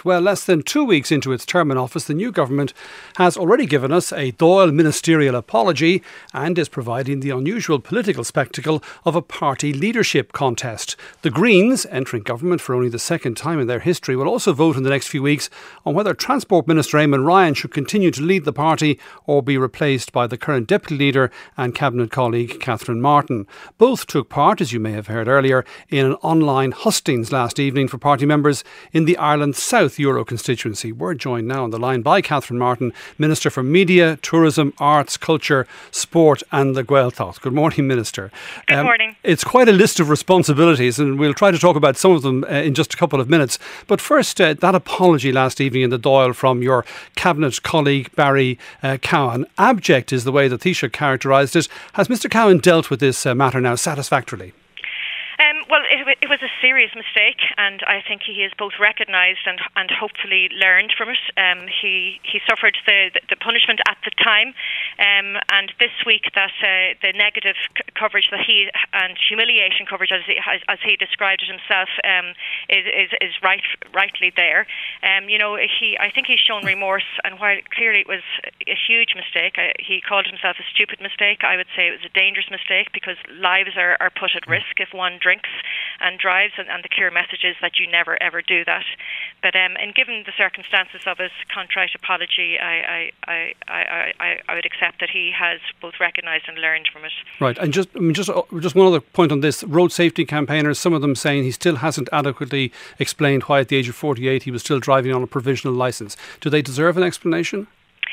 South. Well, less than 2 weeks into its term in office, the new government has already given us a Dáil ministerial apology and is providing the unusual political spectacle of a party leadership contest. The Greens, entering government for only the second time in their history, will also vote in the next few weeks on whether Transport Minister Eamon Ryan should continue to lead the party or be replaced by the current Deputy Leader and Cabinet colleague Catherine Martin. Both took part, as you may have heard earlier, in an online hustings last evening for party members in the Ireland South Euro constituency. We're joined now on the line by Catherine Martin, Minister for Media, Tourism, Arts, Culture, Sport and the Gaeltacht. Good morning, Minister. Good morning. It's quite a list of responsibilities and we'll try to talk about some of them in just a couple of minutes. But first, that apology last evening in the Dáil from your Cabinet colleague Barry Cowan. Abject is the way that Taoiseach characterised it. Has Mr Cowan dealt with this matter now satisfactorily? Well, it was a serious mistake, and I think he has both recognised and hopefully learned from it. He suffered the punishment at the time, and this week that the negative coverage that he and humiliation coverage, as he described it himself, is rightly there. I think he's shown remorse, and while clearly it was a huge mistake, he called himself a stupid mistake. I would say it was a dangerous mistake because lives are put at risk if one drinks and drives, and the clear message is that you never ever do that. But and given the circumstances of his contrite apology, I would accept that he has both recognised and learned from it. Right, and just one other point on this: road safety campaigners, some of them saying he still hasn't adequately explained why at the age of 48 he was still driving on a provisional licence. Do they deserve an explanation?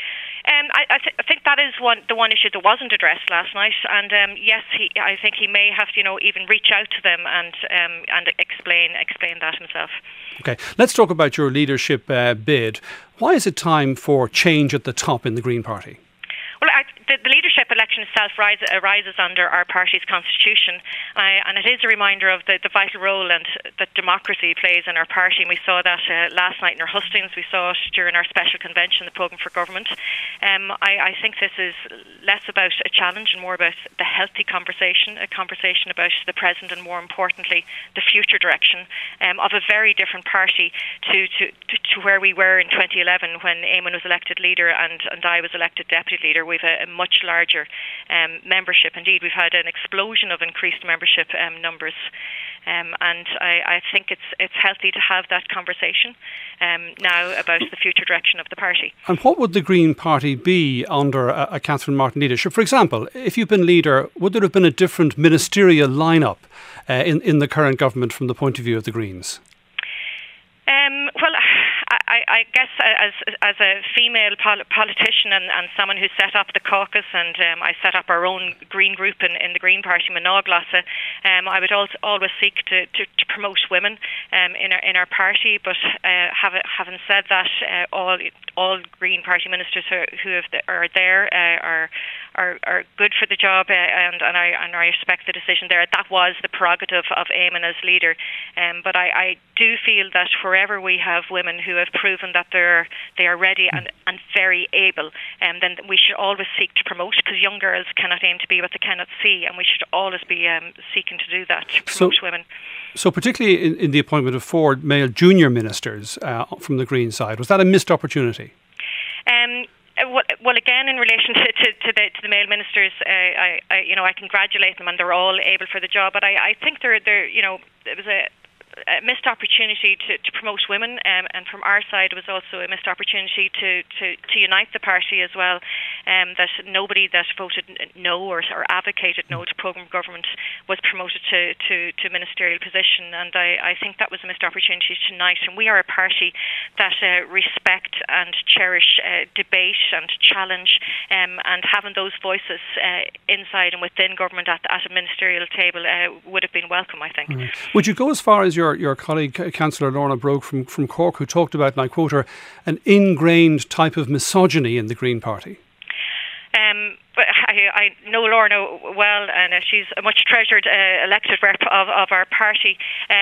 I think that is the one issue that wasn't addressed last night, and yes, I think he may have to even reach out to them and explain that himself. Okay, let's talk about your leadership bid. Why is it time for change at the top in the Green Party? Well, the leadership election itself arises under our party's constitution, and it is a reminder of the vital role and that democracy plays in our party. And we saw that last night in our hustings. We saw it during our special convention, the Programme for Government. I think this is less about a challenge and more about the healthy conversation, a conversation about the present and, more importantly, the future direction of a very different party to where we were in 2011 when Eamon was elected leader and I was elected deputy leader. We've a much larger membership. Indeed, we've had an explosion of increased membership numbers, and I think it's healthy to have that conversation now about the future direction of the party. And what would the Green Party be under a Catherine Martin leadership? For example, if you've been leader, would there have been a different ministerial lineup in the current government from the point of view of the Greens? Well, I guess as a female politician and someone who set up the caucus, and I set up our own Green group in the Green Party, Monáglasa, I would always seek to promote women in our party. But having said that, all Green Party ministers who are there are good for the job, and I respect the decision there. That was the prerogative of Eamon as leader, but I do feel that wherever we have women who have proven that they are ready and very able, then we should always seek to promote, because young girls cannot aim to be what they cannot see, and we should always be seeking to do that, to promote women. So particularly in the appointment of 4 male junior ministers from the Green side, was that a missed opportunity? Well, again, in relation to the male ministers, I congratulate them, and they're all able for the job. But I think it was a missed opportunity to promote women, and from our side it was also a missed opportunity to unite the party as well. That nobody that voted no or advocated no to programme government was promoted to ministerial position, and I think that was a missed opportunity tonight. And we are a party that respect and cherish debate and challenge, and having those voices inside and within government at a ministerial table would have been welcome, I think. Mm-hmm. Would you go as far as your colleague Councillor Lorna Broke from Cork, who talked about, and I quote her, an ingrained type of misogyny in the Green Party? But I know Lorna well, and she's a much treasured elected rep of our party.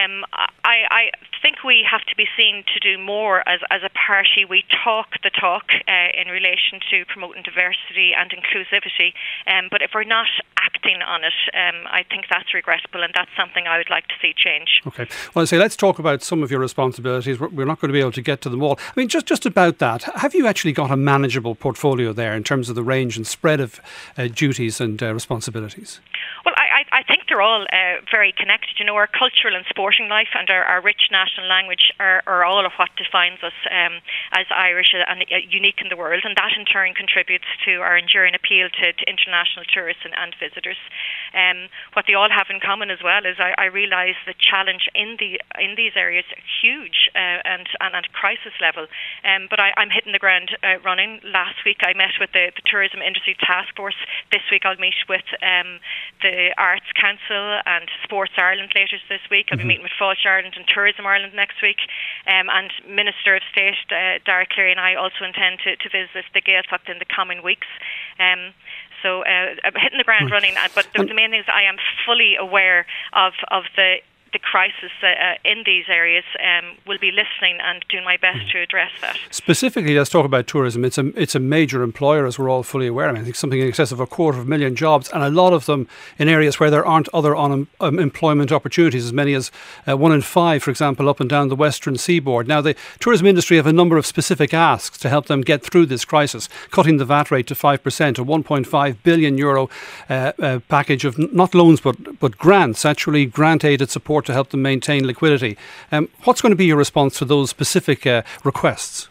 I think we have to be seen to do more as a party. We talk the talk in relation to promoting diversity and inclusivity, but if we're not acting on it, I think that's regrettable, and that's something I would like to see change. Okay. Well, I say let's talk about some of your responsibilities. We're not going to be able to get to them all. I mean, just about that, have you actually got a manageable portfolio there in terms of the range and spread of duties and responsibilities? Well, I think they're all very connected. You know, our cultural and sporting life and our rich national language are all of what defines us as Irish and unique in the world, and that in turn contributes to our enduring appeal to international tourists and visitors. What they all have in common as well is I realise the challenge in these areas huge and at crisis level. But I'm hitting the ground running. Last week I met with the Tourism Industry Task Force. This week I'll meet with the Arts Council and Sports Ireland later this week. I'll be meeting with Fáilte Ireland and Tourism Ireland next week. And Minister of State Dara Cleary and I also intend to visit the Gaeltacht in the coming weeks. So I'm hitting the ground running, but the main thing is I am fully aware of the crisis in these areas. Will be listening and doing my best to address that. Specifically, let's talk about tourism. It's a major employer, as we're all fully aware. I mean, I think something in excess of 250,000 jobs, and a lot of them in areas where there aren't other employment opportunities, as many as 1 in 5, for example, up and down the western seaboard. Now, the tourism industry have a number of specific asks to help them get through this crisis, cutting the VAT rate to 5%, a €1.5 billion package of not loans but grants, actually grant-aided support to help them maintain liquidity. What's going to be your response to those specific requests?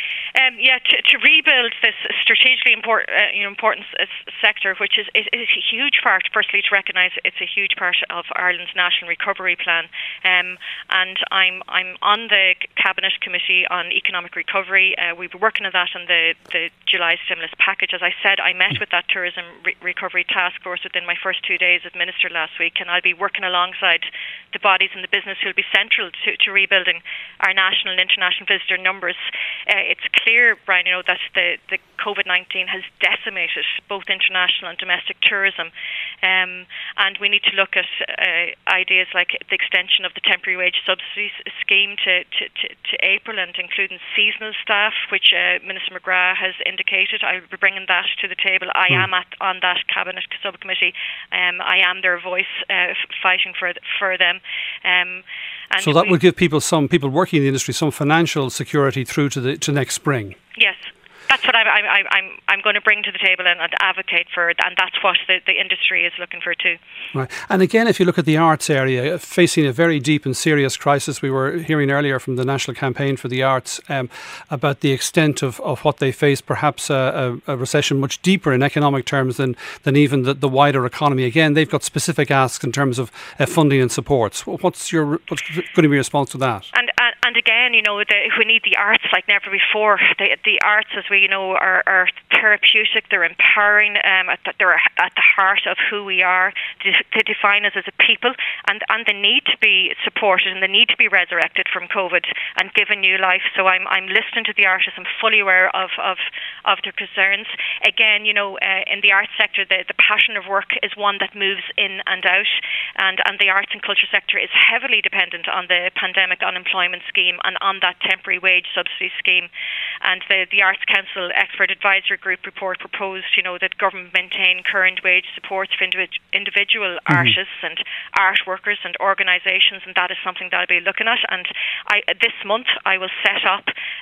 To rebuild this strategically important sector, which is a huge part. Firstly, to recognise it's a huge part of Ireland's national recovery plan, and I'm on the Cabinet Committee on Economic Recovery. We've been working on that on the July stimulus package. As I said, I met with that Tourism Recovery Task Force within my first 2 days as Minister last week, and I'll be working alongside the bodies in the business who will be central to rebuilding our national and international visitor numbers. It's clear, Brian, that the COVID-19 has decimated both international and domestic tourism, and we need to look at ideas like the extension of the temporary wage subsidies scheme to April, and including seasonal staff, which Minister McGrath has indicated. I'll be bringing that to the table. I am on that Cabinet subcommittee. I am their voice fighting for them. So that would give some people working in the industry some financial security through to next spring. Yes. That's what I'm going to bring to the table and advocate for, and that's what the industry is looking for too. Right. And again, if you look at the arts area, facing a very deep and serious crisis, we were hearing earlier from the National Campaign for the Arts about the extent of what they face, perhaps a recession much deeper in economic terms than even the wider economy. Again, they've got specific asks in terms of funding and supports. What's going to be your response to that? And again, we need the arts like never before. The arts, as we know, are therapeutic. They're empowering. They're at the heart of who we are. They define us as a people, and they need to be supported and they need to be resurrected from COVID and given new life. So I'm listening to the artists. I'm fully aware of their concerns. Again, in the arts sector, the passion of work is one that moves in and out, and the arts and culture sector is heavily dependent on the pandemic unemployment scheme and on that temporary wage subsidy scheme. And the Arts Council Expert Advisory Group report proposed, that government maintain current wage supports for individual artists and art workers and organisations, and that is something that I'll be looking at. And this month I will set up,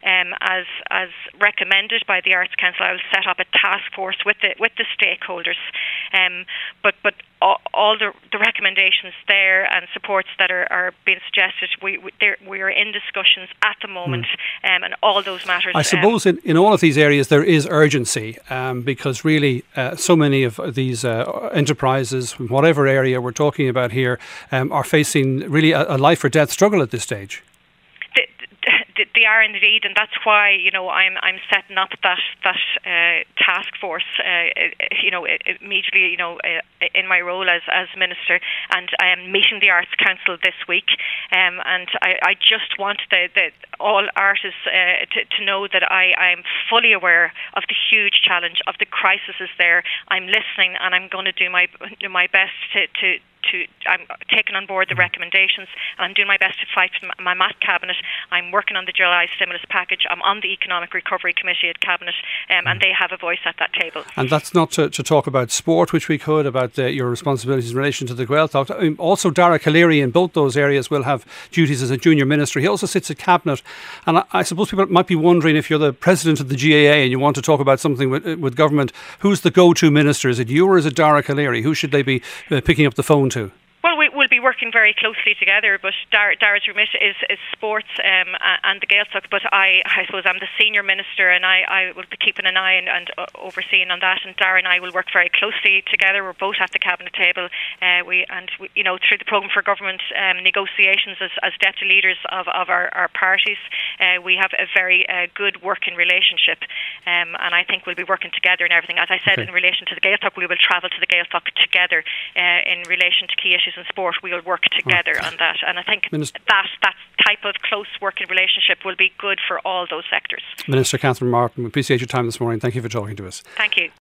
as recommended by the Arts Council, I will set up a task force with the stakeholders. But all the recommendations there and supports that are being suggested, we are in discussions at the moment, and all those matters. I suppose in all of these areas there is urgency, because really so many of these enterprises, whatever area we're talking about here, are facing really a life or death struggle at this stage. They are indeed, and that's why I'm setting up that task force. Immediately, in my role as minister, and I am meeting the Arts Council this week. And I just want all artists to know that I am fully aware of the huge challenge, of the crisis is there. I'm listening, and I'm going to do my best to I'm taking on board the recommendations, and I'm doing my best to fight my MAT cabinet. I'm working on the July stimulus package. I'm on the Economic Recovery Committee at Cabinet, and they have a voice at that table. And that's not to talk about sport, which we could, about your responsibilities in relation to the Gaeltacht. Also, Dara Calleary in both those areas will have duties as a junior minister. He also sits at Cabinet, and I suppose people might be wondering, if you're the president of the GAA and you want to talk about something with government, who's the go-to minister? Is it you or is it Dara Calleary? Who should they be picking up the phone to? Well, we'll be working very closely together, but Dara's remit is sports and the Gaeltacht, but I suppose I'm the senior minister, and I will be keeping an eye and overseeing on that, and Dara and I will work very closely together. We're both at the Cabinet table, we through the Programme for Government negotiations as deputy leaders of our parties, we have a very good working relationship, and I think we'll be working together in everything. As I said, in relation to the Gaeltacht, we will travel to the Gaeltacht together. In relation to key issues in sport, we will work together on that, and I think that type of close working relationship will be good for all those sectors. Minister Catherine Martin, we appreciate your time this morning. Thank you for talking to us. Thank you.